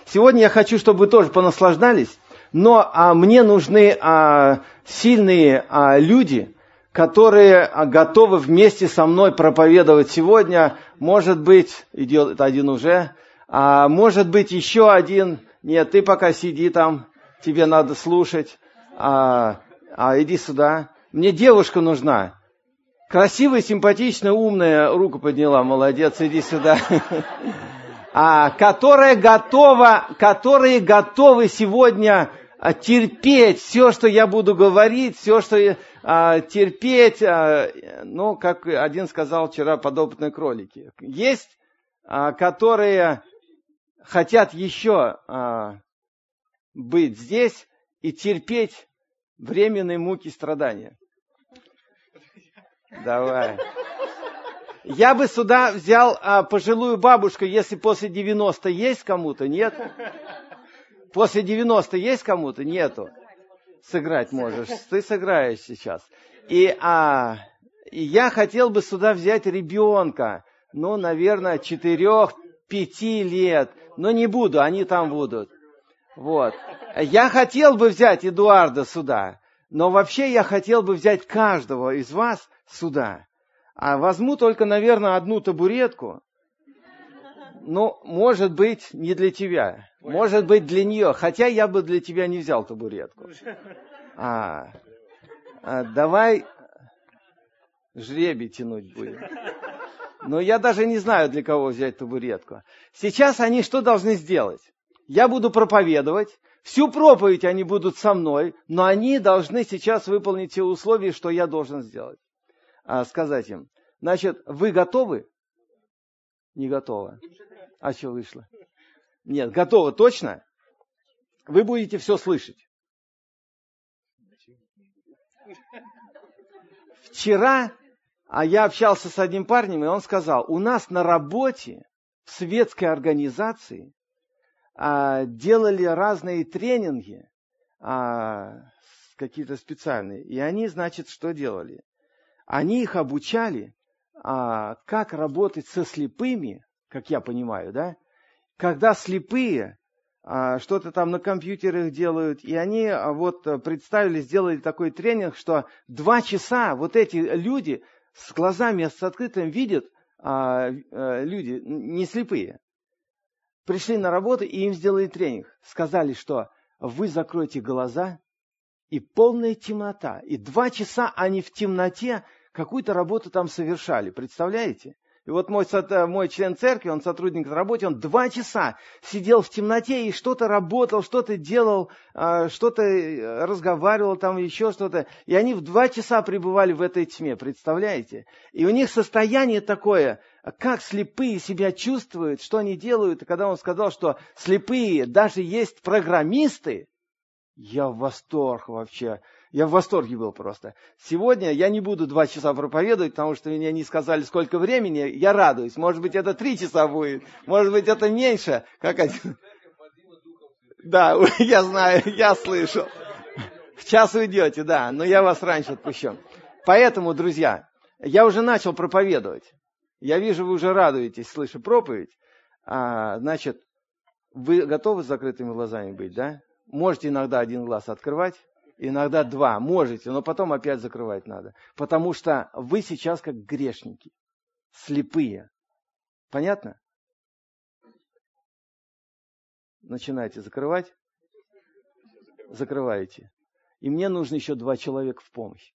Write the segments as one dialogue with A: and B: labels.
A: Сегодня я хочу, чтобы вы тоже понаслаждались, но мне нужны сильные люди, которые готовы вместе со мной проповедовать сегодня. Может быть, идет один уже, может быть, еще один. Нет, ты пока сиди там, тебе надо слушать. Иди сюда. Мне девушка нужна. Красивая, симпатичная, умная, руку подняла, молодец, иди сюда. Которые готовы сегодня терпеть все, что я буду говорить, все, что терпеть, как один сказал вчера, подопытные кролики. Есть, которые хотят еще быть здесь и терпеть временные муки страдания. Давай. Я бы сюда взял пожилую бабушку, если после 90 есть кому-то, нет? После 90 есть кому-то? Нету. Сыграть можешь. Ты сыграешь сейчас. И я хотел бы сюда взять ребенка, наверное, 4-5 лет. Но не буду, они там будут. Вот. Я хотел бы взять Эдуарда сюда, но вообще я хотел бы взять каждого из вас сюда. Возьму только, наверное, одну табуретку. Может быть, не для тебя. Может быть, для нее. Хотя я бы для тебя не взял табуретку. Давай жребий тянуть будем. Но я даже не знаю, для кого взять табуретку. Сейчас они что должны сделать? Я буду проповедовать. Всю проповедь они будут со мной. Но они должны сейчас выполнить те условия, что я должен сделать. Сказать им. Значит, вы готовы? Не готовы. А что вышло? Нет, готовы точно? Вы будете все слышать. Вчера я общался с одним парнем, и он сказал, у нас на работе, в светской организации, делали разные тренинги, какие-то специальные. И они, значит, что делали? Они их обучали, как работать со слепыми, как я понимаю, да? Когда слепые что-то там на компьютерах делают, и они представили, сделали такой тренинг, что 2 часа вот эти люди с глазами с открытым видят, люди не слепые, пришли на работу и им сделали тренинг. Сказали, что вы закройте глаза, и полная темнота. И 2 часа они в темноте какую-то работу там совершали. Представляете? И вот мой член церкви, он сотрудник на работе, он 2 часа сидел в темноте и что-то работал, что-то делал, что-то разговаривал, там еще что-то. И они в 2 часа пребывали в этой тьме, представляете? И у них состояние такое, как слепые себя чувствуют, что они делают. И когда он сказал, что слепые даже есть программисты, я в восторг вообще. Я в восторге был просто. Сегодня я не буду 2 часа проповедовать, потому что мне не сказали, сколько времени. Я радуюсь. Может быть, это 3 часа будет. Может быть, это меньше. Как один. Да, я знаю, я слышу. В час уйдете, да. Но я вас раньше отпущу. Поэтому, друзья, я уже начал проповедовать. Я вижу, вы уже радуетесь, слыша проповедь. Значит, вы готовы с закрытыми глазами быть, да? Можете иногда 1 глаз открывать, иногда 2. Можете, но потом опять закрывать надо. Потому что вы сейчас как грешники, слепые. Понятно? Начинаете закрывать. Закрываете. И мне нужно еще 2 человека в помощь.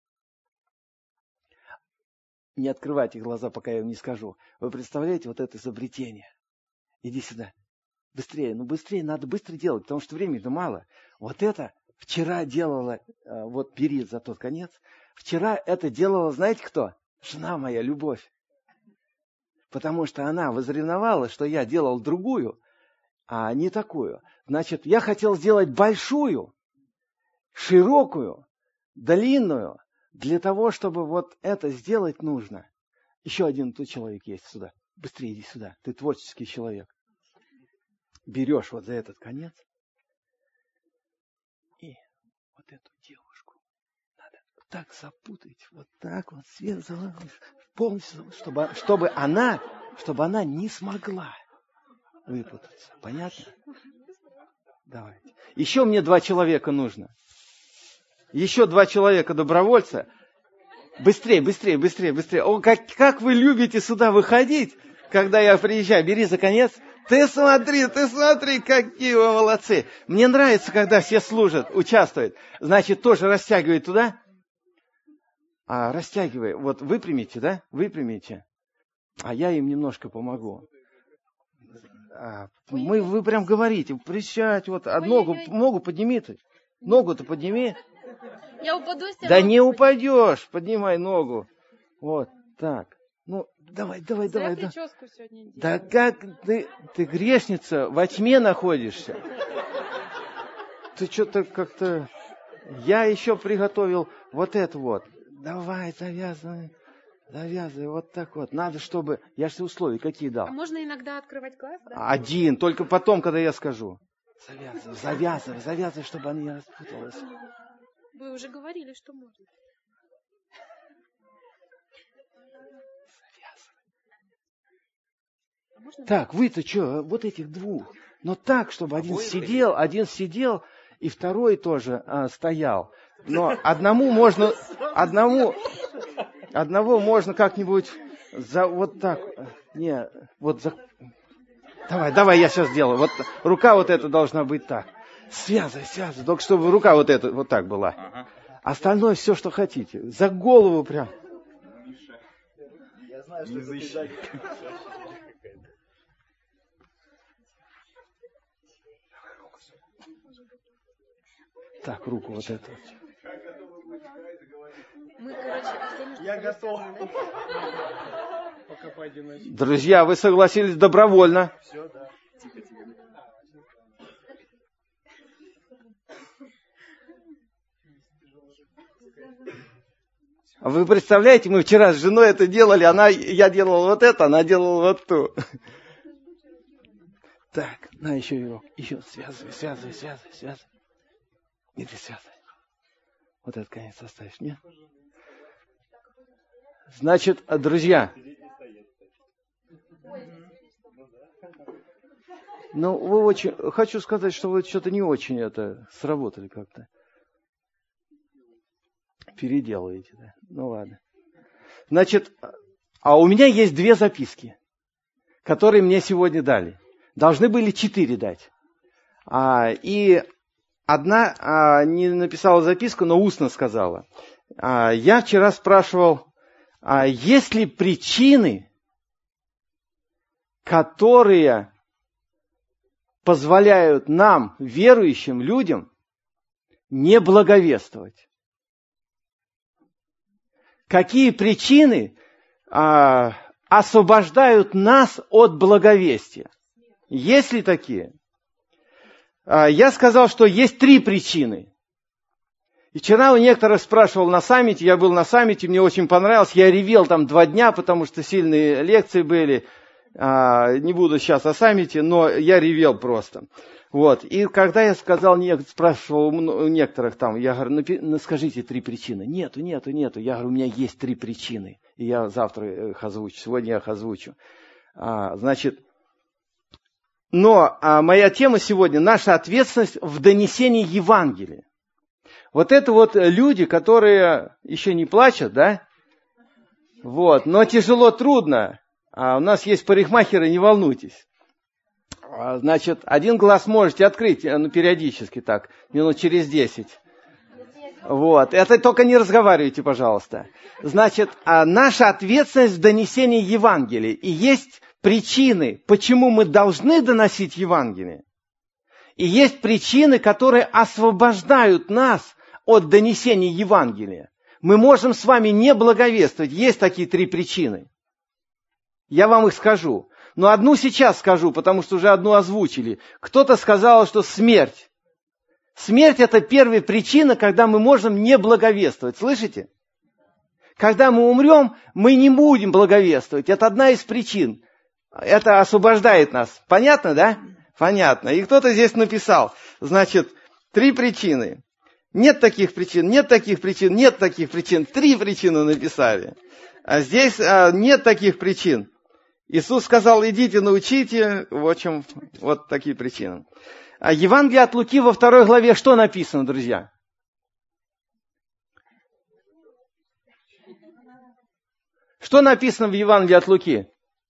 A: Не открывайте глаза, пока я вам не скажу. Вы представляете вот это изобретение? Иди сюда. Быстрее, быстрее, надо быстро делать, потому что времени-то мало. Вот это вчера делала, бери за тот конец. Вчера это делала, знаете кто? Жена моя, Любовь. Потому что она возревновала, что я делал другую, а не такую. Значит, я хотел сделать большую, широкую, длинную. Для того, чтобы вот это сделать нужно. Еще один тут человек есть сюда. Быстрее иди сюда, ты творческий человек. Берешь вот за этот конец и вот эту девушку надо так запутать, вот так вот сверху, полностью, чтобы она не смогла выпутаться. Понятно? Давайте. Еще мне 2 человека нужно. Еще 2 человека добровольца. Быстрее, быстрее, быстрее, быстрее. О, как вы любите сюда выходить, когда я приезжаю. Бери за конец. Ты смотри, какие вы молодцы. Мне нравится, когда все служат, участвуют. Значит, тоже растягивай туда. Растягивай. Вот выпрямите, да? Выпрямите. А я им немножко помогу. Вы прям говорите, присядь, вот, ногу подними ты. Ногу-то подними.
B: Я упаду,
A: да не упадешь, поднимай ногу. Вот, так. Ну, давай.
B: прическу сегодня делаю.
A: Да как ты грешница, во тьме находишься. Ты что-то как-то... Я еще приготовил вот это вот. Давай, завязывай, вот так вот. Надо, чтобы... Я же тебе условия какие дал.
B: А можно иногда открывать глаз, да?
A: 1, только потом, когда я скажу. Завязывай, чтобы она не распуталась.
B: Вы уже говорили, что можно.
A: Так, вы-то что, вот этих 2. Но так, чтобы один сидел, и второй тоже стоял. Но одного можно как-нибудь вот так. Не, вот за... Давай, я сейчас сделаю. Вот рука вот эта должна быть так. Связывай, только чтобы рука вот эта вот так была. Ага. Остальное все, что хотите. За голову прям. Я знаю, что это. Так, руку вот эту.
C: Я готов.
A: Друзья, вы согласились добровольно.
C: Все, да. Тихо.
A: Вы представляете, мы вчера с женой это делали, я делал вот это, она делала вот то. Так, на еще его. Еще связывай. Иди связывай. Вот этот конец оставишь, нет? Значит, друзья, хочу сказать, что вы что-то не очень сработали как-то. Переделываете, да? Ну ладно. Значит, у меня есть 2 записки, которые мне сегодня дали. Должны были 4 дать. И одна не написала записку, но устно сказала. Я вчера спрашивал, есть ли причины, которые позволяют нам, верующим людям, не благовествовать? Какие причины освобождают нас от благовестия? Есть ли такие? Я сказал, что есть 3 причины. И вчера у некоторых спрашивал на саммите, я был на саммите, мне очень понравилось, я ревел там 2 дня, потому что сильные лекции были. Не буду сейчас о саммите, но я ревел просто. Вот. И когда я спрашивал у некоторых там, я говорю, скажите 3 причины. Нету. Я говорю, у меня есть 3 причины. И я завтра их озвучу, сегодня я их озвучу. Но моя тема сегодня – наша ответственность в донесении Евангелия. Вот это вот люди, которые еще не плачут, да? Вот. Но тяжело, трудно. У нас есть парикмахеры, не волнуйтесь. Значит, 1 глаз можете открыть, периодически так, минут через 10. Вот. Это только не разговаривайте, пожалуйста. Значит, наша ответственность в донесении Евангелия. И есть причины, почему мы должны доносить Евангелие. И есть причины, которые освобождают нас от донесения Евангелия. Мы можем с вами не благовествовать. Есть такие 3 причины. Я вам их скажу. Но одну сейчас скажу, потому что уже одну озвучили. Кто-то сказал, что смерть. Смерть – это первая причина, когда мы можем не благовествовать. Слышите? Когда мы умрем, мы не будем благовествовать. Это одна из причин. Это освобождает нас. Понятно, да? Понятно. И кто-то здесь написал. Значит, 3 причины. Нет таких причин, нет таких причин, нет таких причин. 3 причины написали. А здесь нет таких причин. Иисус сказал, идите, научите. В общем, вот такие причины. Евангелие от Луки во 2 главе что написано, друзья? Что написано в Евангелии от Луки?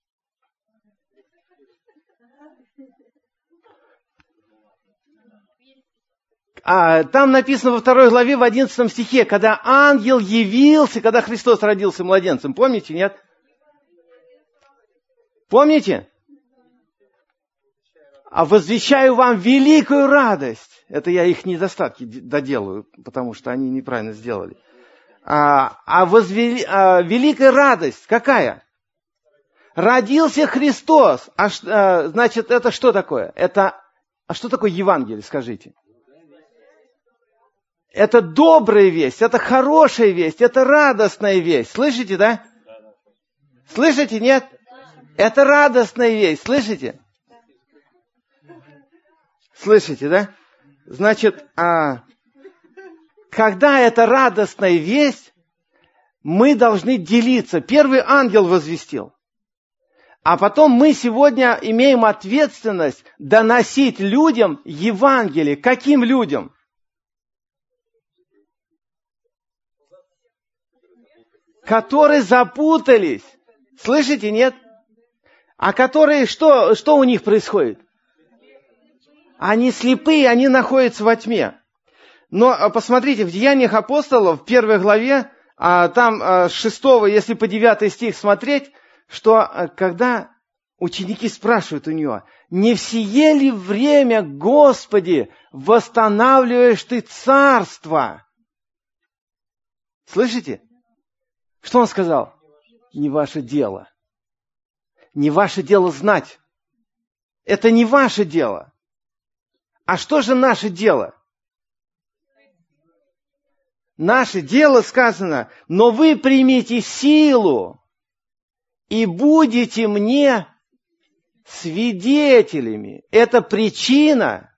A: Там написано во 2 главе, в 11 стихе, когда ангел явился, когда Христос родился младенцем. Помните, нет? Помните? Возвещаю вам великую радость. Это я их недостатки доделаю, потому что они неправильно сделали. Великая радость какая? Родился Христос. Значит, это что такое? Что такое Евангелие, скажите? Это добрая весть, это хорошая весть, это радостная весть. Слышите, да? Слышите, нет? Это радостная весть, слышите? Слышите, да? Значит, когда это радостная весть, мы должны делиться. Первый ангел возвестил. А потом мы сегодня имеем ответственность доносить людям Евангелие. Каким людям? Которые запутались. Слышите, нет? А которые, что у них происходит? Они слепые, они находятся во тьме. Но посмотрите, в Деяниях апостолов, в 1 главе, там с 6, если по 9 стих смотреть, что когда ученики спрашивают у него, не в сие ли время, Господи, восстанавливаешь ты царство? Слышите? Что он сказал? Не ваше дело. Не ваше дело знать. Это не ваше дело. А что же наше дело? Наше дело сказано, но вы примите силу и будете мне свидетелями. Это причина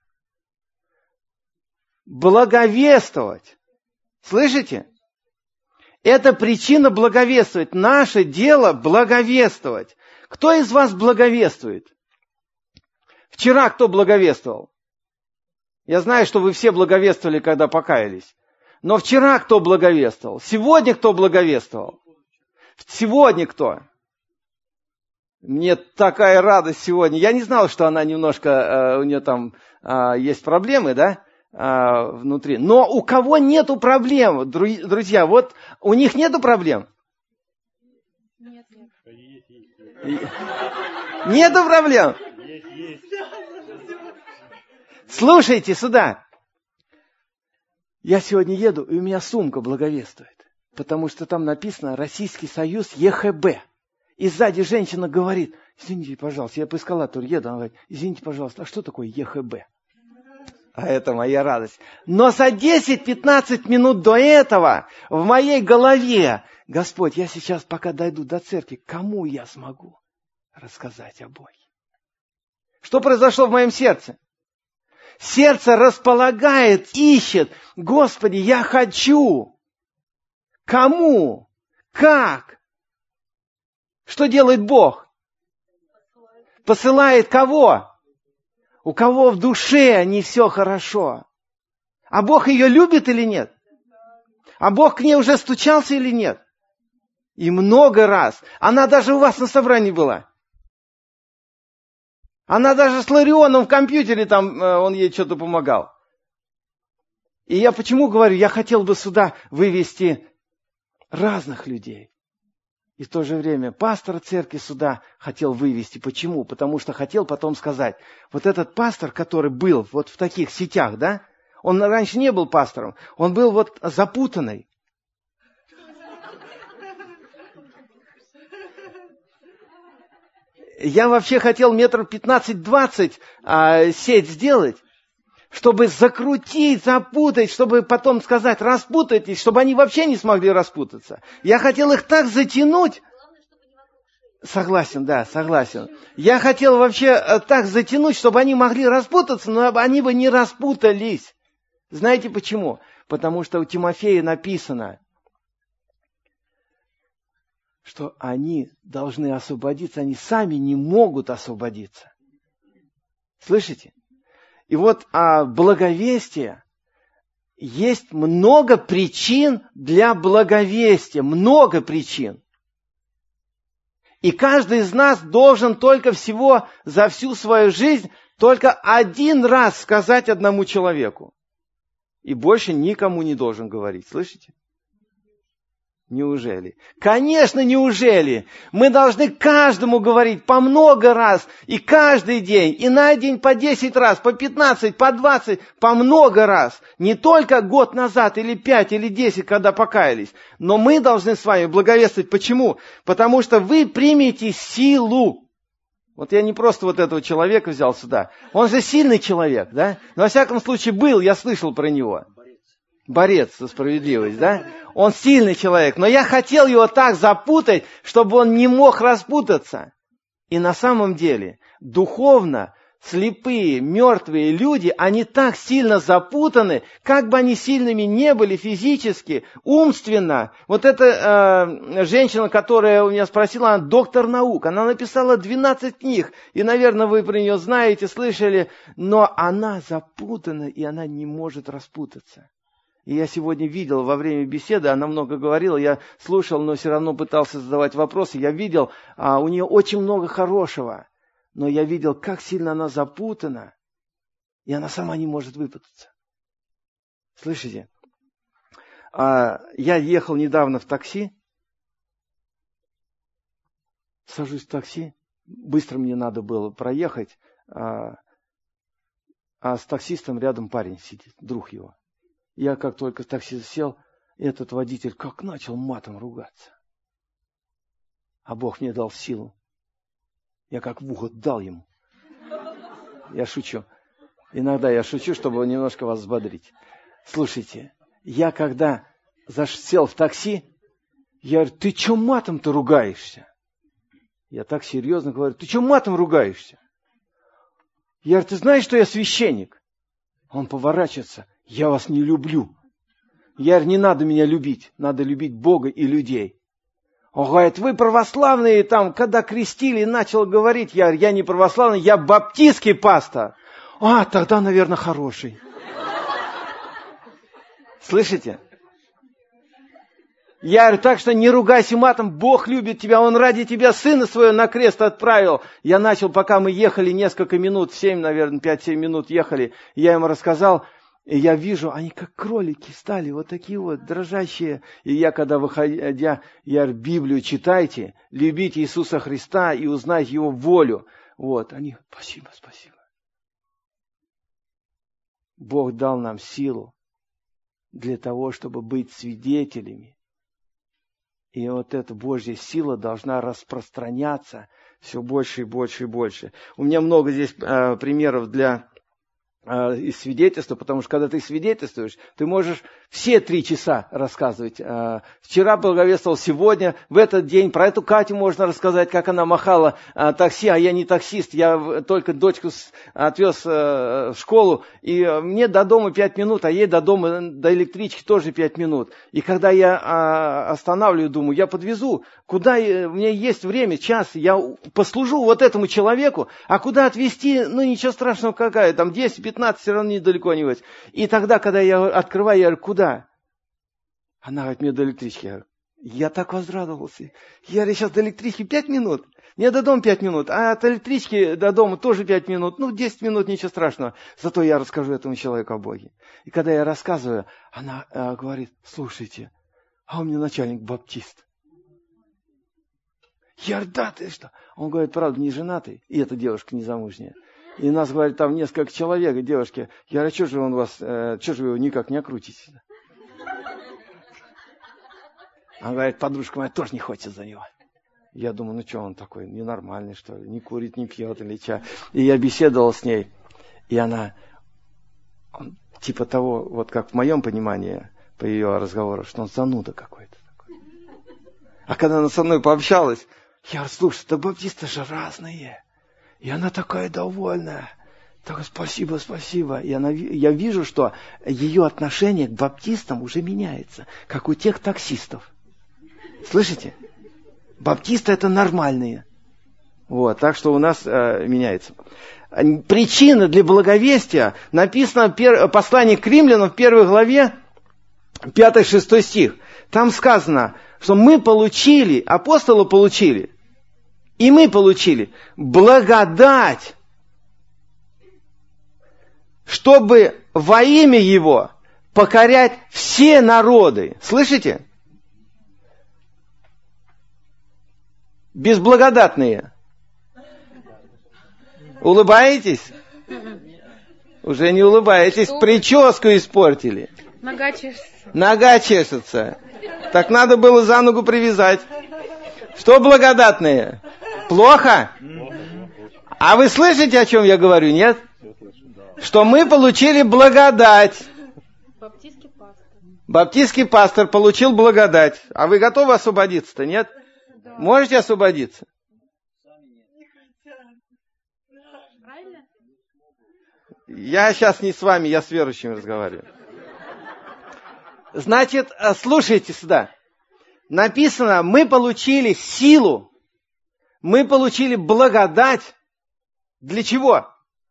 A: благовествовать. Слышите? Это причина благовествовать. Наше дело благовествовать. Кто из вас благовествует? Вчера кто благовествовал? Я знаю, что вы все благовествовали, когда покаялись. Но вчера кто благовествовал? Сегодня кто благовествовал? Сегодня кто? Мне такая радость сегодня. Я не знал, что она немножко, у нее там есть проблемы, да, внутри. Но у кого нету проблем, друзья, вот у них нету проблем?
B: Нет.
A: Нету проблем? Слушайте сюда. Я сегодня еду, и у меня сумка благовествует. Потому что там написано «Российский Союз ЕХБ». И сзади женщина говорит, извините, пожалуйста, я по эскалатору еду, она говорит, извините, пожалуйста, а что такое ЕХБ? А это моя радость. Но за 10-15 минут до этого в моей голове, Господь, я сейчас пока дойду до церкви, кому я смогу рассказать о Боге? Что произошло в моем сердце? Сердце располагает, ищет. Господи, я хочу. Кому? Как? Что делает Бог? Посылает кого? У кого в душе не все хорошо. А Бог ее любит или нет? А Бог к ней уже стучался или нет? И много раз. Она даже у вас на собрании была. Она даже с Ларионом в компьютере, там он ей что-то помогал. И я почему говорю, я хотел бы сюда вывести разных людей. И в то же время пастора церкви сюда хотел вывести. Почему? Потому что хотел потом сказать, вот этот пастор, который был вот в таких сетях, да, он раньше не был пастором, он был вот запутанный. Я вообще хотел 15-20 сеть сделать, чтобы закрутить, запутать, чтобы потом сказать, распутайтесь, чтобы они вообще не смогли распутаться. Я хотел их так затянуть. Согласен, да, согласен. Я хотел вообще так затянуть, чтобы они могли распутаться, но они бы не распутались. Знаете почему? Потому что у Тимофея написано, что они должны освободиться, они сами не могут освободиться. Слышите? И вот благовестие, есть много причин для благовестия, много причин. И каждый из нас должен только всего за всю свою жизнь только один раз сказать одному человеку. И больше никому не должен говорить. Слышите? Неужели? Конечно, неужели? Мы должны каждому говорить по много раз, и каждый день, и на день по 10 раз, по 15, по 20, по много раз. Не только год назад, или 5, или 10, когда покаялись. Но мы должны с вами благовествовать. Почему? Потому что вы примете силу. Вот я не просто вот этого человека взял сюда. Он же сильный человек, да? Но во всяком случае был, я слышал про него. Борец за справедливость, да? Он сильный человек, но я хотел его так запутать, чтобы он не мог распутаться. И на самом деле, духовно слепые, мертвые люди, они так сильно запутаны, как бы они сильными не были физически, умственно. Вот эта женщина, которая у меня спросила, она доктор наук, она написала 12 книг, и, наверное, вы про нее знаете, слышали, но она запутана, и она не может распутаться. И я сегодня видел во время беседы, она много говорила, я слушал, но все равно пытался задавать вопросы. Я видел, у нее очень много хорошего, но я видел, как сильно она запутана, и она сама не может выпутаться. Слышите? Я ехал недавно в такси, сажусь в такси, быстро мне надо было проехать, а с таксистом рядом парень сидит, друг его. Я как только в такси сел, этот водитель как начал матом ругаться. А Бог мне дал силу. Я как в ухо дал ему. Я шучу. Иногда я шучу, чтобы немножко вас взбодрить. Слушайте, я когда сел в такси, я говорю, ты что матом-то ругаешься? Я так серьезно говорю, ты что матом ругаешься? Я говорю, ты знаешь, что я священник? Он поворачивается. Я вас не люблю. Я говорю, не надо меня любить. Надо любить Бога и людей. Он говорит, вы православные там, когда крестили, начал говорить. Я говорю, я не православный, я баптистский пастор. Тогда, наверное, хороший. Слышите? Я говорю, так что не ругайся матом, Бог любит тебя, Он ради тебя Сына Своего на крест отправил. Я начал, пока мы ехали несколько минут, 7, наверное, 5-7 минут ехали, я ему рассказал, и я вижу, они как кролики стали, вот такие вот дрожащие. И я, когда выходя, я говорю, Библию читайте, любите Иисуса Христа и узнайте Его волю. Вот, они, спасибо, спасибо. Бог дал нам силу для того, чтобы быть свидетелями. И вот эта Божья сила должна распространяться все больше и больше и больше. У меня много здесь примеров из свидетельства, потому что когда ты свидетельствуешь, ты можешь все 3 часа рассказывать. Вчера благовествовал, сегодня, в этот день. Про эту Катю можно рассказать, как она махала такси, а я не таксист, я только дочку отвез в школу, и мне до дома 5 минут, а ей до дома, до электрички тоже 5 минут. И когда я останавливаю, думаю, я подвезу, куда у меня есть время, час, я послужу вот этому человеку, а куда отвезти, ничего страшного, какая, там 10-15, все равно недалеко не быть. И тогда, когда я открываю, я говорю, куда? Она говорит, мне до электрички. Я так возрадовался. Я говорю, сейчас до электрички 5 минут. Мне до дома 5 минут, а от электрички до дома тоже 5 минут. 10 минут, ничего страшного. Зато я расскажу этому человеку о Боге. И когда я рассказываю, она говорит, слушайте, а у меня начальник баптист. Я говорю, да, ты что? Он говорит, правда, не женатый, и эта девушка незамужняя. И нас, говорит, там несколько человек, и девушки. Я говорю, что же он вас, что же вы его никак не окрутите? Она говорит, подружка моя тоже не хочет за него. Я думаю, что он такой, ненормальный, что ли, не курит, не пьет или что. И я беседовал с ней, и она, типа того, вот как в моем понимании, по ее разговору, что он зануда какой-то такой. А когда она со мной пообщалась, я говорю, слушай, да баптисты же разные. И она такая довольная. Так, спасибо, спасибо. И я вижу, что ее отношение к баптистам уже меняется, как у тех таксистов. Слышите? Баптисты это нормальные. Вот, так что у нас меняется. Причина для благовестия написана в послании к римлянам в 1 главе, 5-6 стих. Там сказано, что мы получили, апостолы получили, и мы получили благодать, чтобы во имя Его покорять все народы. Слышите? Безблагодатные. Улыбаетесь? Уже не улыбаетесь. Прическу испортили.
B: Нога чешется.
A: Нога чешется. Так надо было за ногу привязать. Что благодатные? Плохо? А вы слышите, о чем я говорю, нет? Что мы получили благодать.
B: Баптистский пастор.
A: Баптистский пастор получил благодать. А вы готовы освободиться-то, нет?
B: Да.
A: Можете освободиться?
B: Правильно?
A: Я сейчас не с вами, я с верующими разговариваю. Значит, слушайте сюда. Написано, мы получили силу, мы получили благодать. Для чего?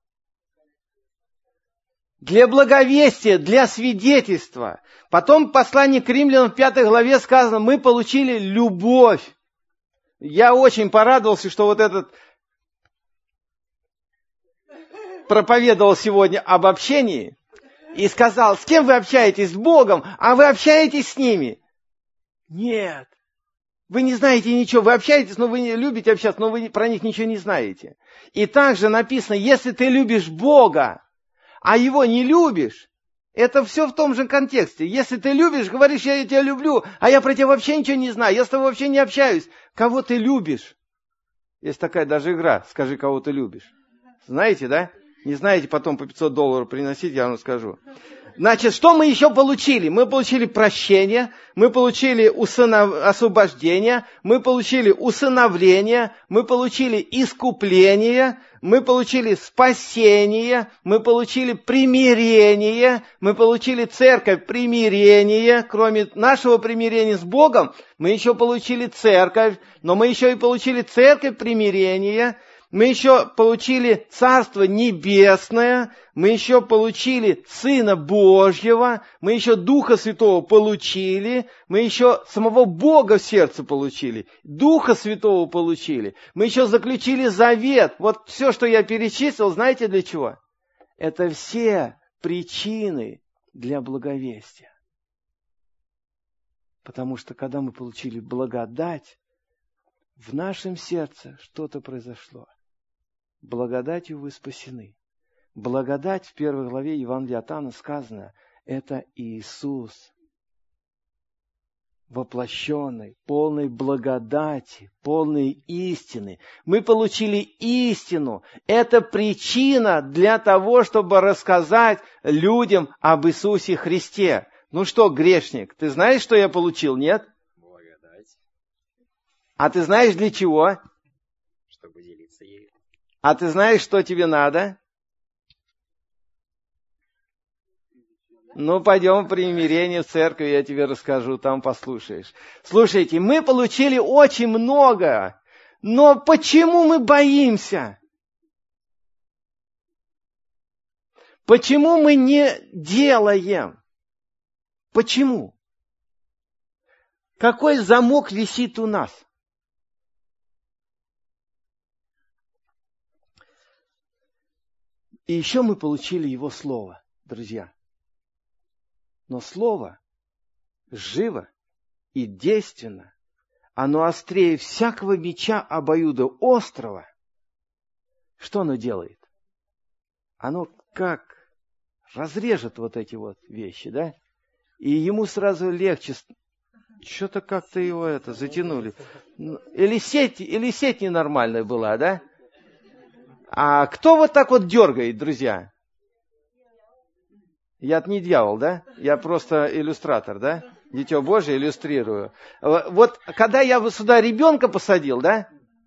A: Для благовестия, для свидетельства. Потом в послании к римлянам в 5 главе сказано, мы получили любовь. Я очень порадовался, что вот этот проповедовал сегодня об общении и сказал, с кем вы общаетесь? С Богом, а вы общаетесь с ними? Нет. Вы не знаете ничего, вы общаетесь, но вы не любите общаться, но вы про них ничего не знаете. И также написано, если ты любишь Бога, а Его не любишь, это все в том же контексте. Если ты любишь, говоришь, я тебя люблю, а я про тебя вообще ничего не знаю, я с тобой вообще не общаюсь. Кого ты любишь? Есть такая даже игра, скажи, кого ты любишь. Знаете, да? Не знаете, потом по $500 приносить, я вам скажу. Значит, что мы еще получили? Мы получили прощение, мы получили освобождение, мы получили усыновление, мы получили искупление, мы получили спасение, мы получили примирение, мы получили церковь примирения. Кроме нашего примирения с Богом, мы еще получили церковь, но мы еще и получили церковь примирения. Мы еще получили Царство Небесное, мы еще получили Сына Божьего, мы еще Духа Святого получили, мы еще самого Бога в сердце получили, Духа Святого получили, мы еще заключили завет. Вот все, что я перечислил, знаете для чего? Это все причины для благовестия. Потому что когда мы получили благодать, в нашем сердце что-то произошло. Благодатью вы спасены. Благодать в 1 главе Евангелия от Иоанна сказано, это Иисус, воплощенный, полной благодати, полной истины. Мы получили истину. Это причина для того, чтобы рассказать людям об Иисусе Христе. Ну что, грешник, ты знаешь, что я получил, нет?
D: Благодать.
A: А ты знаешь для чего?
D: Чтобы делиться ею.
A: А ты знаешь, что тебе надо? Ну, пойдем в примирение в церковь, я тебе расскажу, там послушаешь. Слушайте, мы получили очень много, но почему мы боимся? Почему мы не делаем? Почему? Какой замок висит у нас? И еще мы получили Его Слово, друзья. Но Слово живо и действенно. Оно острее всякого меча обоюдоострого. Что оно делает? Оно как разрежет вот эти вот вещи, да? И ему сразу легче. Что-то как-то его затянули. Или сеть ненормальная была, да? А кто вот так вот дергает, друзья? Я-то не дьявол, да? Я просто иллюстратор, да? Дитё Божие иллюстрирую. Вот когда я сюда ребенка посадил, да?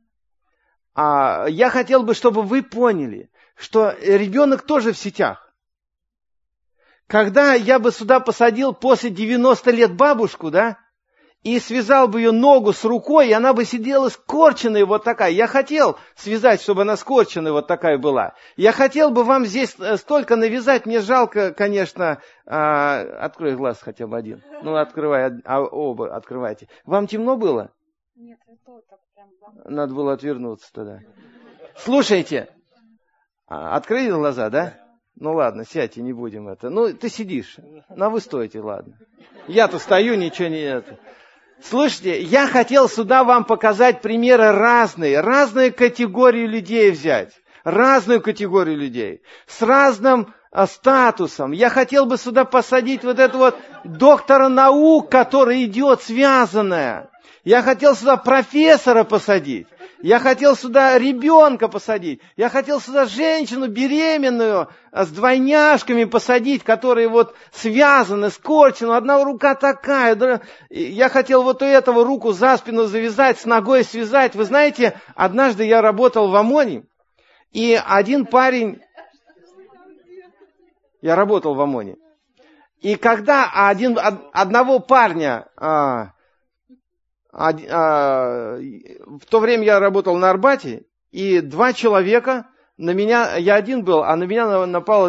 A: Я хотел бы, чтобы вы поняли, что ребенок тоже в сетях. Когда я бы сюда посадил после 90 лет бабушку, да? и связал бы ее ногу с рукой, и она бы сидела скорченная вот такая. Я хотел связать, чтобы она скорченная вот такая была. Я хотел бы вам здесь столько навязать, мне жалко, конечно, открой глаз хотя бы один. Ну, открывай, оба открывайте. Вам темно было?
B: Нет, это так прям.
A: Надо было отвернуться тогда. Слушайте, открыли глаза, да? Ну ладно, сядьте, не будем это. Ну, ты сидишь, ну вы стоите, ладно. Я-то стою, ничего не это. Слушайте, я хотел сюда вам показать примеры разные категории людей взять. Разную категорию людей. С разным статусом. Я хотел бы сюда посадить вот этого вот доктора наук, который идет связанная. Я хотел сюда профессора посадить. Я хотел сюда ребенка посадить. Я хотел сюда женщину беременную с двойняшками посадить, которые вот связаны, скорчены. Одна рука такая. Я хотел вот у этого руку за спину завязать, с ногой связать. Вы знаете, однажды я работал в ОМОНе, и один парень... Я работал в ОМОНе. И когда одного парня... В то время я работал на Арбате, и 2 человека на меня, я один был, а на меня напало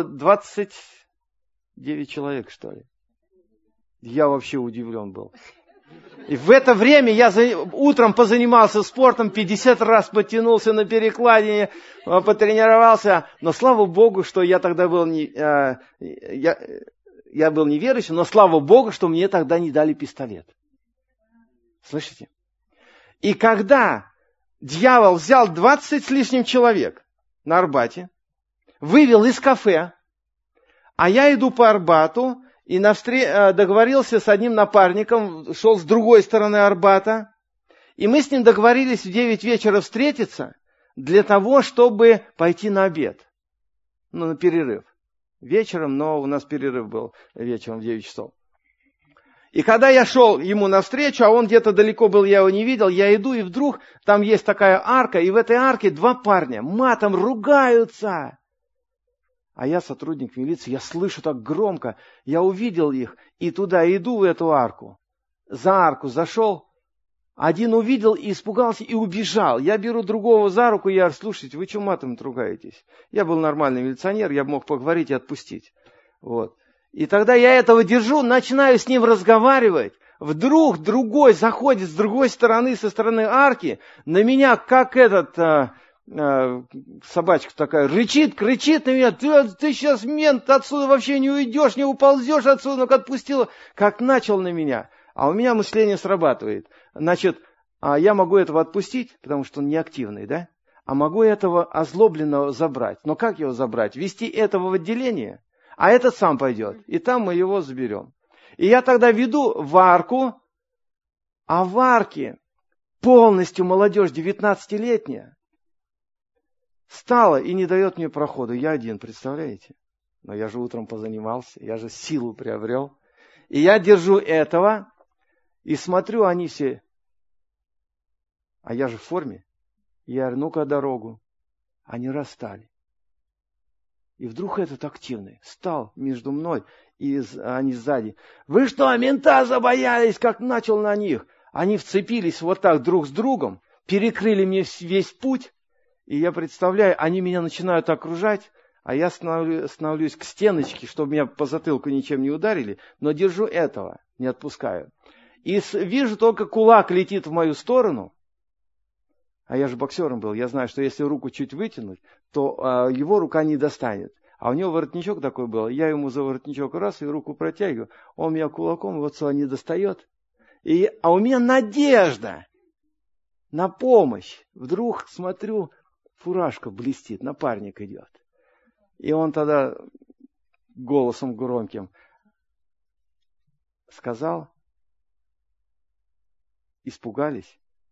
A: 29 человек, что ли. Я вообще удивлен был. И в это время я утром позанимался спортом, 50 раз подтянулся на перекладине, потренировался. Но слава Богу, что я тогда был я был неверующим, но слава Богу, что мне тогда не дали пистолет. Слышите? И когда дьявол взял 20 с лишним человек на Арбате, вывел из кафе, а я иду по Арбату и договорился с одним напарником, шел с другой стороны Арбата, и мы с ним договорились в 9 вечера встретиться для того, чтобы пойти на обед, на перерыв. Вечером, но у нас перерыв был вечером в 9 часов. И когда я шел ему навстречу, а он где-то далеко был, я его не видел, я иду, и вдруг там есть такая арка, и в этой арке 2 парня матом ругаются. А я сотрудник милиции, я слышу так громко, я увидел их, и туда иду в эту арку. За арку зашел, один увидел и испугался, и убежал. Я беру другого за руку, я говорю: слушайте, вы что матом ругаетесь? Я был нормальный милиционер, я мог поговорить и отпустить. Вот. И тогда я этого держу, начинаю с ним разговаривать. Вдруг другой заходит с другой стороны, со стороны арки, на меня, как собачка такая, кричит на меня: ты сейчас, мент, отсюда вообще не уйдешь, не уползешь отсюда, ну-ка отпустила. Как начал на меня. А у меня мышление срабатывает. Значит, я могу этого отпустить, потому что он неактивный, да? А могу этого озлобленного забрать. Но как его забрать? Вести этого в отделение? А этот сам пойдет, и там мы его заберем. И я тогда веду в арку, а в арке полностью молодежь 19-летняя стала и не дает мне проходу. Я один, представляете? Но я же утром позанимался, я же силу приобрел. И я держу этого, и смотрю, они все, а я же в форме. Я говорю: ну-ка дорогу. Они расстали. И вдруг этот активный стал между мной, и они сзади. Вы что, мента забоялись? Как начал на них. Они вцепились вот так друг с другом, перекрыли мне весь путь. И я представляю, они меня начинают окружать, а я становлюсь к стеночке, чтобы меня по затылку ничем не ударили, но держу этого, не отпускаю. И вижу, только кулак летит в мою сторону. А я же боксером был, я знаю, что если руку чуть вытянуть, то его рука не достанет. А у него воротничок такой был, я ему за воротничок раз и руку протягиваю, он меня кулаком вот сюда не достает. А у меня надежда на помощь. Вдруг смотрю, фуражка блестит, напарник идет. И он тогда голосом громким сказал: испугались.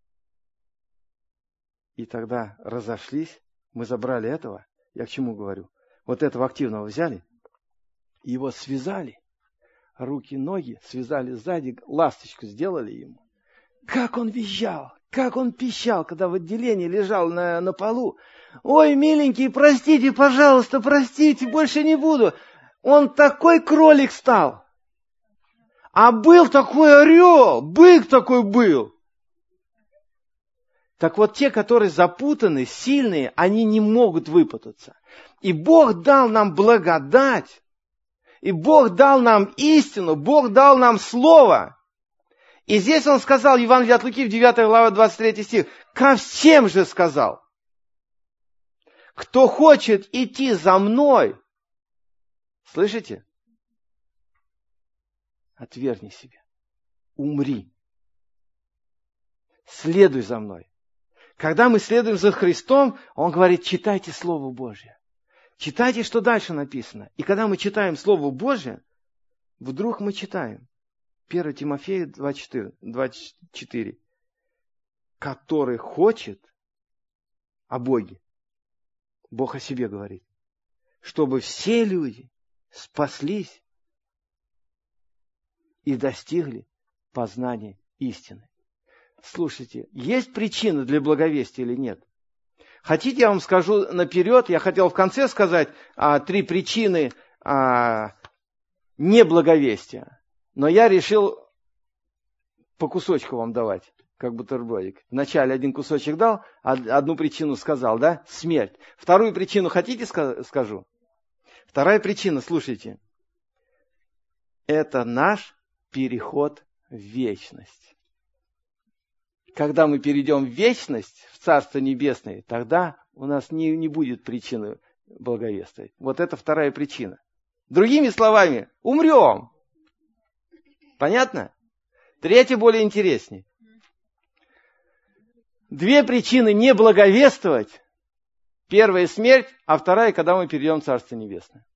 A: И тогда разошлись, мы забрали этого. Я к чему говорю? Вот этого активного взяли, его связали, руки, ноги связали сзади, ласточку сделали ему. Как он визжал, как он пищал, когда в отделении лежал на полу. Ой, миленький, простите, пожалуйста, простите, больше не буду. Он такой кролик стал. А был такой орел, бык такой был. Так вот, те, которые запутаны, сильные, они не могут выпутаться. И Бог дал нам благодать, и Бог дал нам истину, Бог дал нам Слово. И здесь Он сказал, Евангелие от Луки, в 9 глава, 23 стих, ко всем же сказал, кто хочет идти за мной, слышите? Отвергни себя, умри, следуй за мной. Когда мы следуем за Христом, Он говорит, читайте Слово Божье. Читайте, что дальше написано. И когда мы читаем Слово Божье, вдруг мы читаем 1 Тимофея 2:4, который хочет о Боге. Бог о себе говорит. Чтобы все люди спаслись и достигли познания истины. Слушайте, есть причина для благовестия или нет? Хотите, я вам скажу наперед, я хотел в конце сказать 3 причины неблаговестия, но я решил по кусочку вам давать, как бутербродик. Вначале один кусочек дал, одну причину сказал, да? Смерть. Вторую причину хотите скажу? Вторая причина, слушайте, это наш переход в вечность. Когда мы перейдем в вечность, в Царство Небесное, тогда у нас не будет причины благовествовать. Вот это вторая причина. Другими словами, умрем. Понятно? Третья более интереснее. 2 причины не благовествовать. Первая — смерть, а вторая — когда мы перейдем в Царство Небесное.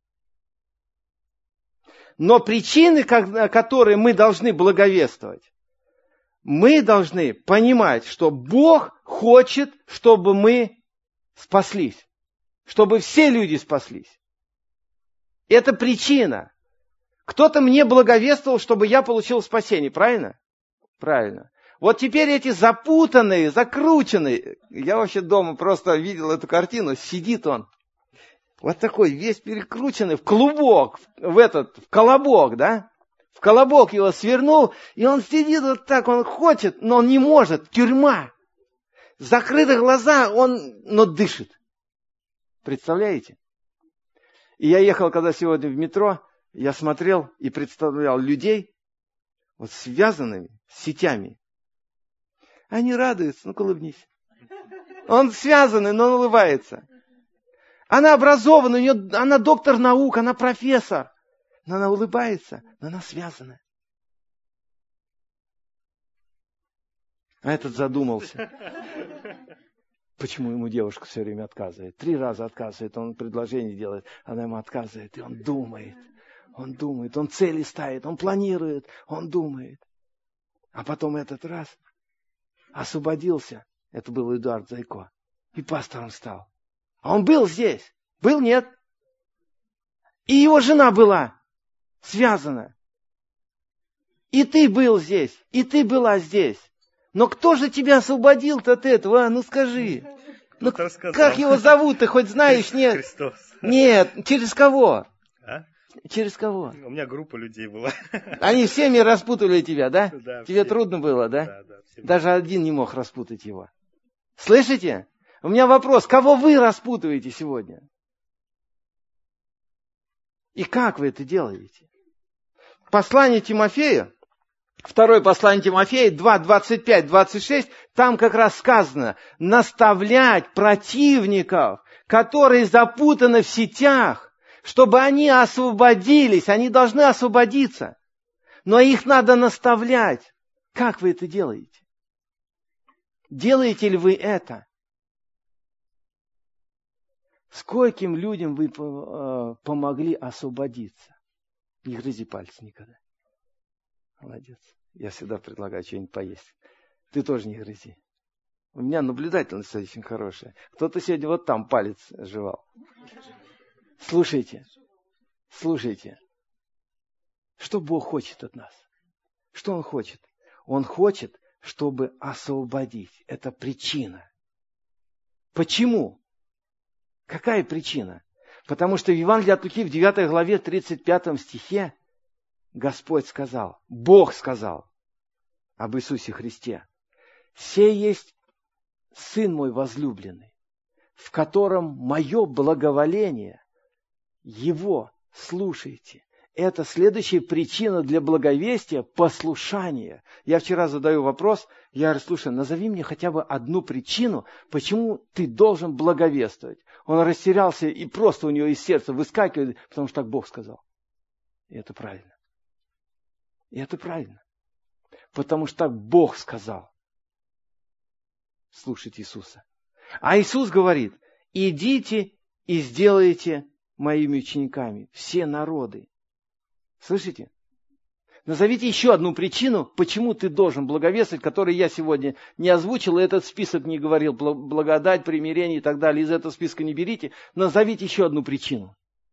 A: Но причины, которые мы должны благовествовать, мы должны понимать, что Бог хочет, чтобы мы спаслись, чтобы все люди спаслись. Это причина. Кто-то мне благовествовал, чтобы я получил спасение, правильно? Правильно. Вот теперь эти запутанные, закрученные, я вообще дома просто видел эту картину, сидит он, вот такой, весь перекрученный, в клубок, в колобок, да? В колобок его свернул, и он сидит вот так, он хочет, но он не может. Тюрьма. Закрыты глаза, но дышит. Представляете? И я ехал, когда сегодня в метро, я смотрел и представлял людей, вот связанными сетями. Они радуются, ну-ка улыбнись. Он связанный, но он улыбается. Она образована, она доктор наук, она профессор. Но она улыбается, но она связана. А этот задумался. Почему ему девушка все время отказывает? 3 раза отказывает, он предложение делает, она ему отказывает. И он думает, он цели ставит, он планирует, он думает. А потом этот раз освободился. Это был Эдуард Зайко. И пастором стал. А он был здесь. Был, нет? И его жена была связана. И ты был здесь, и ты была здесь. Но кто же тебя освободил-то от этого? Ну скажи. Ну как его зовут, ты хоть знаешь? Нет.
E: Христос.
A: Нет, через кого?
E: А?
A: Через кого?
E: У меня группа людей была.
A: Они всеми распутывали тебя, да?
E: Да,
A: Тебе
E: все.
A: трудно было, да?
E: Да, все.
A: Даже один не мог распутать его. Слышите? У меня вопрос, кого вы распутываете сегодня? И как вы это делаете? Послание Тимофея, 2 послание Тимофея, 2, 25, 26, там как раз сказано, наставлять противников, которые запутаны в сетях, чтобы они освободились, они должны освободиться. Но их надо наставлять. Как вы это делаете? Делаете ли вы это? Скольким людям вы помогли освободиться? Не грызи пальцы никогда. Молодец. Я всегда предлагаю что-нибудь поесть. Ты тоже не грызи. У меня наблюдательность очень хорошая. Кто-то сегодня вот там палец жевал. Слушайте. Что Бог хочет от нас? Что Он хочет? Он хочет, чтобы освободить. Это причина. Почему? Какая причина? Потому что в Евангелии от Луки в 9 главе 35 стихе Господь сказал, Бог сказал об Иисусе Христе: «Сей есть Сын мой возлюбленный, в котором мое благоволение, Его слушайте». Это следующая причина для благовестия – послушание. Я вчера задаю вопрос, я говорю: слушай, назови мне хотя бы одну причину, почему ты должен благовествовать. Он растерялся, и просто у него из сердца выскакивает, потому что так Бог сказал. И это правильно. И это правильно. Потому что так Бог сказал. Слушать Иисуса. А Иисус говорит: идите и сделайте моими учениками все народы. Слышите? Назовите еще одну причину, почему ты должен благовествовать, которую я сегодня не озвучил, и этот список не говорил. Благодать, примирение и так далее. Из этого списка не берите. Назовите еще одну причину.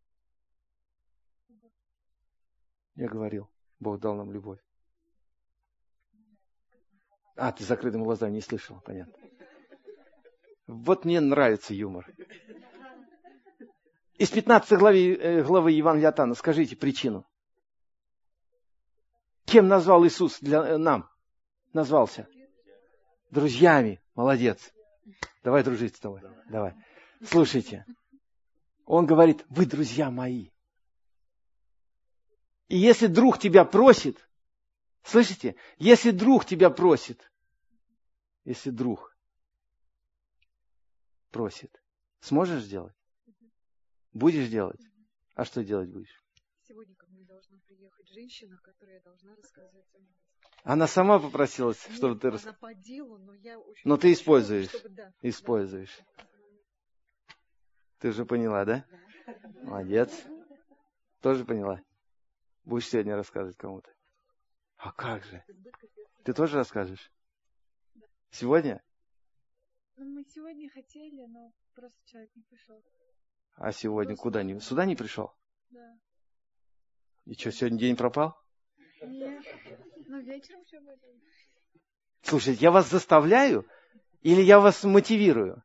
A: Я говорил, Бог дал нам любовь. Ты с закрытыми глазами не слышал, понятно. Вот мне нравится юмор. Из 15 главы Евангелия от Иоанна скажите причину. Кем назвал Иисус для нам? Назвался? Друзьями. Молодец. Давай дружить с тобой. Давай. Слушайте. Он говорит: вы друзья мои. И если друг тебя просит, слышите? Если друг тебя просит, если друг просит, сможешь сделать? Будешь делать? А что делать будешь?
C: Сегодня ко мне должна приехать женщина, которая должна рассказать о нас.
A: Она сама попросилась, чтобы ты
C: рассказала. Она по делу, но я очень...
A: Но ты используешь.
C: Да.
A: Используешь. Ты уже поняла, да? Молодец. Тоже поняла? Будешь сегодня рассказывать кому-то? А как же? Ты тоже расскажешь? Сегодня?
B: Мы сегодня хотели, но просто человек не пришел.
A: А сегодня куда? Сюда не пришел?
B: Да.
A: И что, сегодня день пропал?
B: Нет. Ну, вечером все будет.
A: Слушайте, я вас заставляю или я вас мотивирую?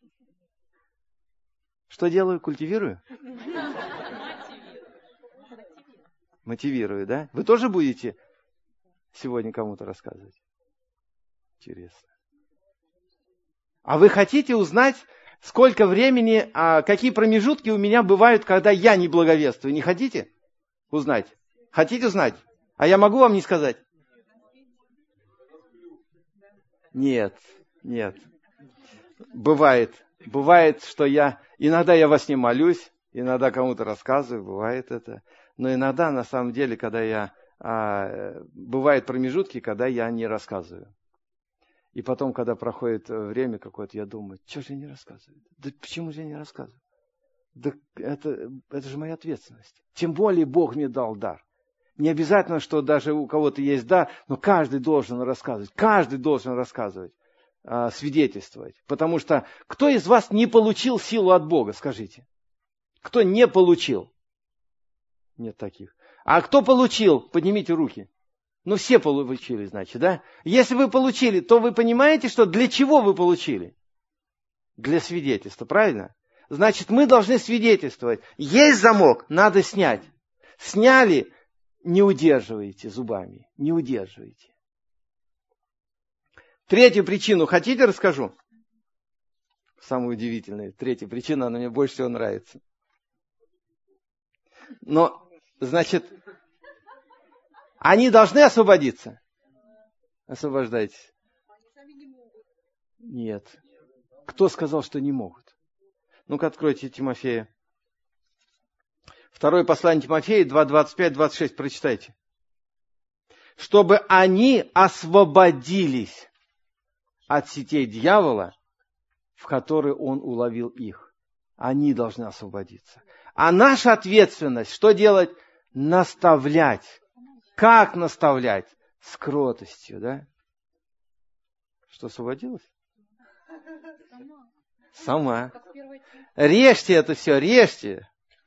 A: Что делаю? Культивирую? Мотивирую, да? Вы тоже будете сегодня кому-то рассказывать? Интересно. А вы хотите узнать, сколько времени, какие промежутки у меня бывают, когда я не благовествую? Не хотите узнать? Хотите узнать? А я могу вам не сказать? Нет. Бывает, что иногда я во сне молюсь, иногда кому-то рассказываю, бывает это. Но иногда, на самом деле, бывают промежутки, когда я не рассказываю. И потом, когда проходит время какое-то, я думаю: что же я не рассказываю? Да почему же я не рассказываю? Да это же моя ответственность. Тем более Бог мне дал дар. Не обязательно, что даже у кого-то есть дар, но каждый должен рассказывать. Каждый должен рассказывать, свидетельствовать. Потому что кто из вас не получил силу от Бога, скажите? Кто не получил? Нет таких. А кто получил? Поднимите руки. Ну, все получили, значит, да? Если вы получили, то вы понимаете, что для чего вы получили? Для свидетельства, правильно? Значит, мы должны свидетельствовать. Есть замок, надо снять. Сняли, не удерживаете зубами. Не удерживаете. Третью причину хотите, расскажу? Самая удивительная. Третья причина, она мне больше всего нравится. Но, значит, они должны освободиться? Освобождайтесь. Нет. Кто сказал, что не могут? Ну-ка, откройте Тимофея. Второе послание Тимофея, 2:25-26, прочитайте. Чтобы они освободились от сетей дьявола, в которые он уловил их. Они должны освободиться. А наша ответственность, что делать? Наставлять. Как наставлять? С кротостью, да? Что, освободилась? Сама. Режьте это все, режьте.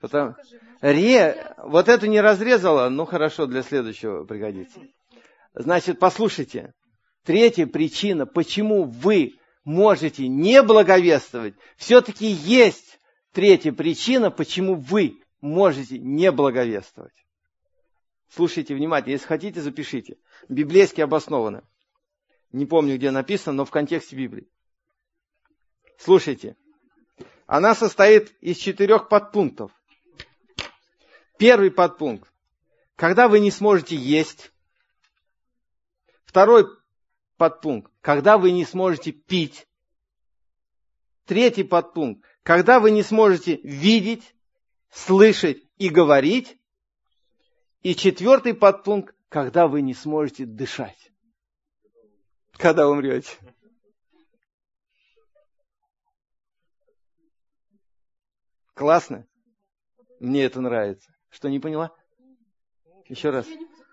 A: Вот эту не разрезала, ну хорошо, для следующего пригодится. Значит, послушайте. Третья причина, почему вы можете не благовествовать, все-таки есть третья причина, почему вы можете не благовествовать. Слушайте внимательно, если хотите, запишите. Библейски обосновано. Не помню, где написано, но в контексте Библии. Слушайте. Она состоит из 4 подпунктов. Первый подпункт. Когда вы не сможете есть. Второй подпункт. Когда вы не сможете пить. Третий подпункт. Когда вы не сможете видеть, слышать и говорить. И 4 подпункт. Когда вы не сможете дышать. Когда умрете. Классно? Мне это нравится. Что, не поняла? Еще раз.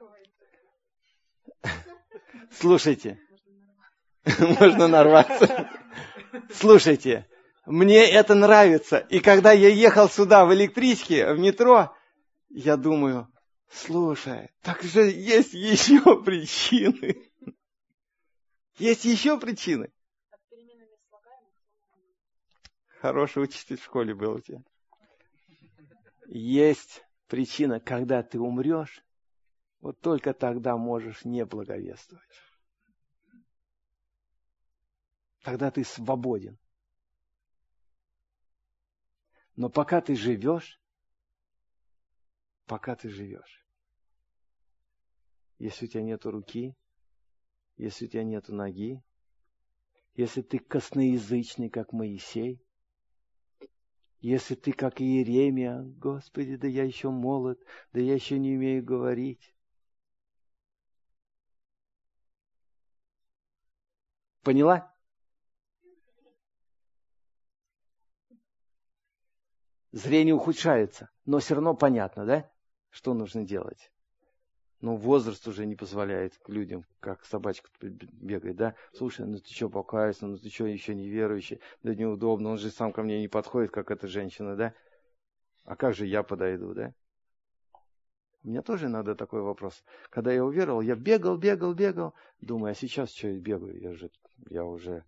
A: Слушайте. Можно нарваться. Слушайте. Мне это нравится. И когда я ехал сюда в электричке, в метро, я думаю, слушай, так же есть еще причины. Есть еще причины. Хороший учитель в школе был у тебя. Есть причина, когда ты умрешь, вот только тогда можешь не благовествовать. Тогда ты свободен. Но пока ты живешь, если у тебя нету руки, если у тебя нету ноги, если ты косноязычный, как Моисей, если ты как Иеремия, Господи, да я еще молод, да я еще не умею говорить. Поняла? Зрение ухудшается, но все равно понятно, да? Что нужно делать? Ну, возраст уже не позволяет людям, как собачка бегает, да? Слушай, ну ты что, покайся, ну ты что, еще не верующий? Да неудобно, он же сам ко мне не подходит, как эта женщина, да? А как же я подойду, да? У меня тоже иногда такой вопрос. Когда я уверовал, я бегал, думаю, а сейчас что я бегаю? Я уже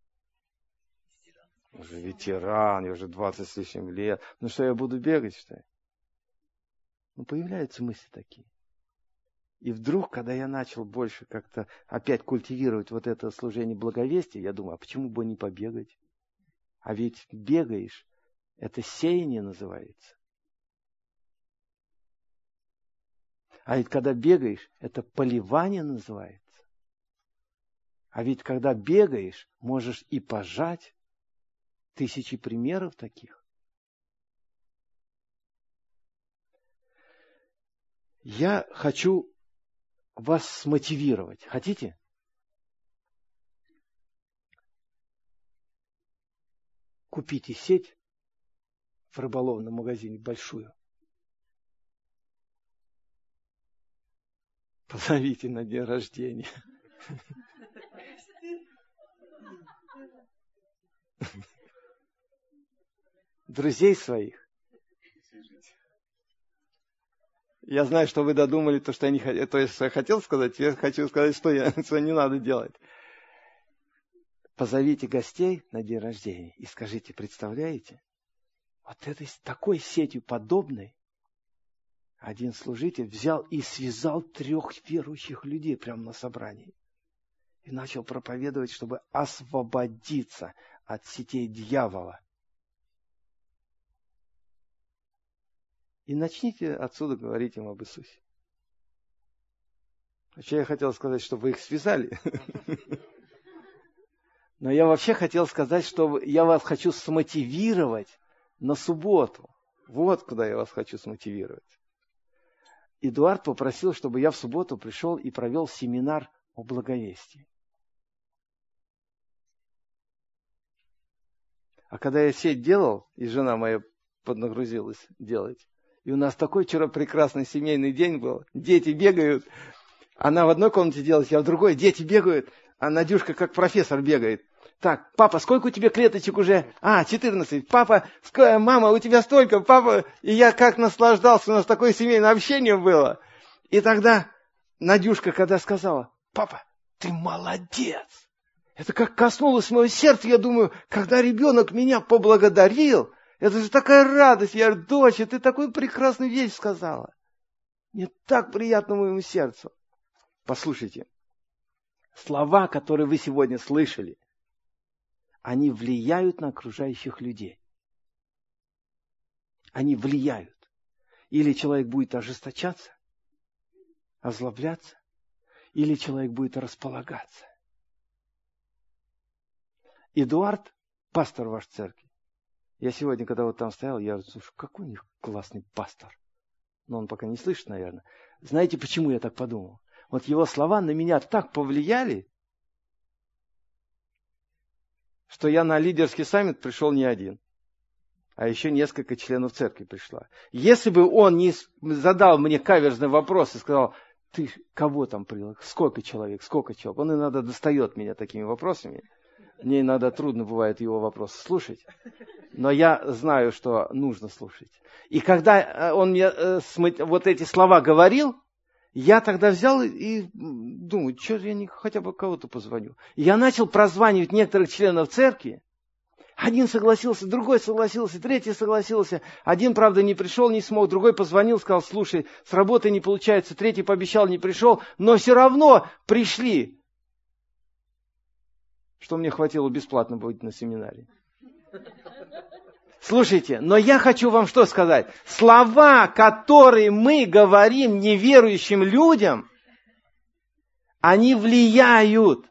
A: ветеран, я уже 20 с лишним лет. Ну что, я буду бегать, что ли? Ну, появляются мысли такие. И вдруг, когда я начал больше как-то опять культивировать вот это служение благовестия, я думаю, а почему бы не побегать? А ведь бегаешь, это сеяние называется. А ведь когда бегаешь, это поливание называется. А ведь когда бегаешь, можешь и пожать. Тысячи примеров таких. Я хочу вас смотивировать. Хотите? Купите сеть в рыболовном магазине большую. Позовите на день рождения. Друзей своих. Я знаю, что вы додумали то, что я не хотел, то, что я хотел сказать. Я хочу сказать, что не надо делать. Позовите гостей на день рождения и скажите, представляете, вот этой такой сетью подобной один служитель взял и связал 3 верующих людей прямо на собрании. И начал проповедовать, чтобы освободиться от сетей дьявола. И начните отсюда говорить им об Иисусе. Вообще я хотел сказать, что вы их связали. Но я вообще хотел сказать, что я вас хочу смотивировать на субботу. Вот куда я вас хочу смотивировать. Эдуард попросил, чтобы я в субботу пришел и провел семинар о благовестии. А когда я сеть делал, и жена моя поднагрузилась делать, и у нас такой вчера прекрасный семейный день был. Дети бегают. Она в одной комнате делает, я в другой. Дети бегают, а Надюшка как профессор бегает. Так, папа, сколько у тебя клеточек уже? 14. Папа, мама, у тебя столько, папа. И я как наслаждался, у нас такое семейное общение было. И тогда Надюшка, когда сказала, папа, ты молодец. Это как коснулось моего сердца. Я думаю, когда ребенок меня поблагодарил, это же такая радость. Я говорю, дочь, ты такую прекрасную вещь сказала. Мне так приятно моему сердцу. Послушайте, слова, которые вы сегодня слышали, они влияют на окружающих людей. Они влияют. Или человек будет ожесточаться, озлобляться, или человек будет располагаться. Эдуард, пастор вашей церкви. Я сегодня, когда вот там стоял, я говорю, слушай, какой у них классный пастор. Но он пока не слышит, наверное. Знаете, почему я так подумал? Вот его слова на меня так повлияли, что я на лидерский саммит пришел не один, а еще несколько членов церкви пришло. Если бы он не задал мне каверзный вопрос и сказал, ты кого там привел, сколько человек, он иногда достает меня такими вопросами. Мне иногда трудно бывает его вопросы слушать, но я знаю, что нужно слушать. И когда он мне вот эти слова говорил, я тогда взял и думаю, что же я не хотя бы кого-то позвоню. И я начал прозванивать некоторых членов церкви. Один согласился, другой согласился, третий согласился. Один, правда, не пришел, не смог, другой позвонил, сказал, слушай, с работы не получается, третий пообещал, не пришел, но все равно пришли. Что мне хватило бесплатно быть на семинаре. Слушайте, но я хочу вам что сказать. Слова, которые мы говорим неверующим людям, они влияют.